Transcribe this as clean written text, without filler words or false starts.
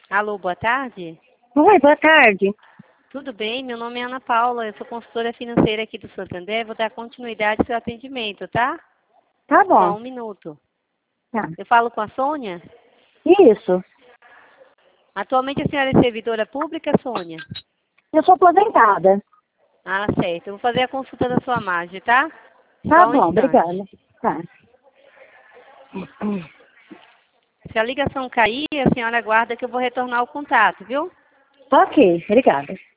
Alô, boa tarde. Oi, boa tarde. Tudo bem? Meu nome é Ana Paula, eu sou consultora financeira aqui do Santander. Vou dar continuidade ao seu atendimento, tá? Tá Só bom. um minuto. Tá. Eu falo com a Sônia? Isso. Atualmente a senhora é servidora pública, Sônia? Eu sou aposentada. Ah, certo. Eu vou fazer a consulta da sua margem, tá? Tá Só um bom, obrigada. instante. Tá. Se a ligação cair, a senhora aguarda que eu vou retornar o contato, viu? Ok, obrigada.